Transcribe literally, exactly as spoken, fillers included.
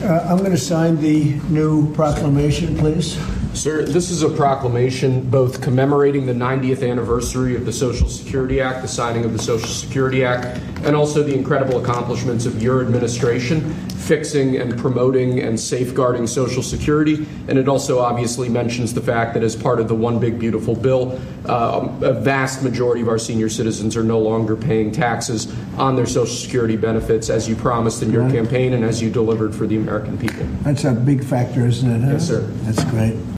Uh, I'm going to sign the new proclamation, please. Sir, this is a proclamation both commemorating the ninetieth anniversary of the Social Security Act, the signing of the Social Security Act, and also the incredible accomplishments of your administration fixing and promoting and safeguarding Social Security. And it also obviously mentions the fact that as part of the One Big Beautiful Bill, uh, a vast majority of our senior citizens are no longer paying taxes on their Social Security benefits, as you promised in your Right. campaign and as you delivered for the American people. That's a big factor, isn't it? Huh? Yes, sir. That's great.